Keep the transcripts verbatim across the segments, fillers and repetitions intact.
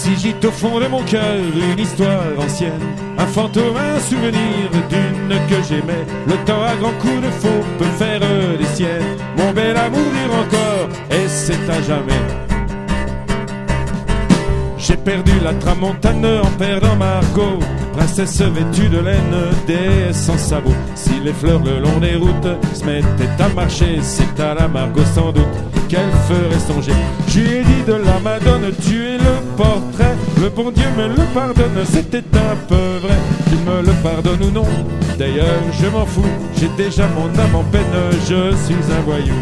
Si gîte au fond de mon cœur une histoire ancienne, un fantôme, un souvenir d'une que j'aimais. Le temps à grands coups de faux peut faire des siennes. Mon bel amour dure encore et c'est à jamais. J'ai perdu la tramontane en perdant Margot, princesse vêtue de laine, déesse sans sabot. Si les fleurs le long des routes se mettaient à marcher, c'est à la Margot sans doute qu'elle ferait songer. Je lui ai dit de la Madone, tu es le portrait. Le bon Dieu me le pardonne, c'était un peu vrai. Qu'il me le pardonne ou non, d'ailleurs je m'en fous. J'ai déjà mon âme en peine, je suis un voyou.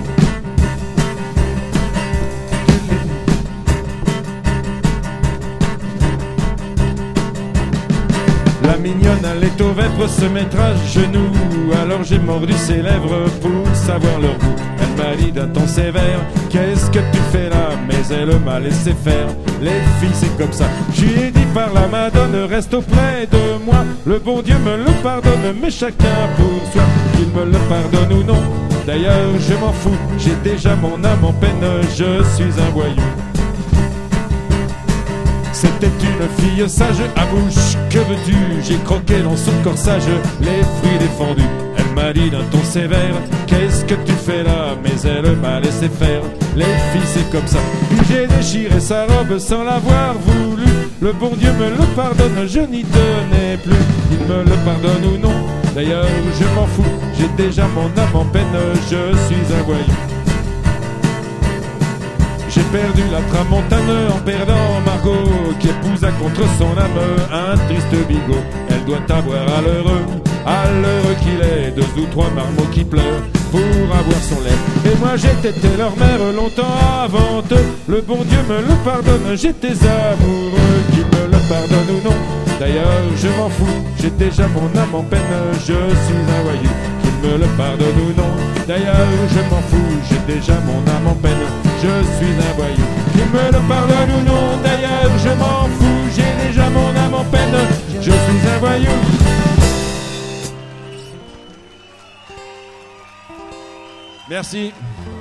La mignonne allait au vêpres se mettre à genoux. Alors j'ai mordu ses lèvres pour savoir leur goût. Elle m'a dit d'un ton sévère, qu'est-ce que tu fais là? Mais elle m'a laissé faire, les filles c'est comme ça. Je lui ai dit par la Madone, reste auprès de moi. Le bon Dieu me le pardonne, mais chacun pour soi. Qu'il me le pardonne ou non, d'ailleurs je m'en fous. J'ai déjà mon âme en peine, je suis un voyou. C'était une fille sage à bouche, que veux-tu? J'ai croqué dans son corsage les fruits défendus. Elle m'a dit d'un ton sévère, qu'est-ce que tu fais là? Mais elle m'a laissé faire, les filles c'est comme ça. Puis j'ai déchiré sa robe sans l'avoir voulu. Le bon Dieu me le pardonne, je n'y tenais plus. Il me le pardonne ou non, d'ailleurs je m'en fous. J'ai déjà mon âme en peine, je suis un voyou. J'ai perdu la tramontane en perdant Margot, qui épousa contre son âme un triste bigot. Elle doit avoir à l'heureux, à l'heureux qu'il est, deux ou trois marmots qui pleurent pour avoir son lait. Et moi j'étais leur mère longtemps avant eux. Le bon Dieu me le pardonne, j'étais amoureux. Qu'il me le pardonne ou non, d'ailleurs je m'en fous. J'ai déjà mon âme en peine, je suis un voyou. Qu'il me le pardonne ou non, d'ailleurs je m'en fous. J'ai déjà mon âme en peine, je suis un voyou. Qu'il me le pardonne ou non, d'ailleurs je m'en fous. J'ai déjà mon âme en peine, je suis un voyou. Merci.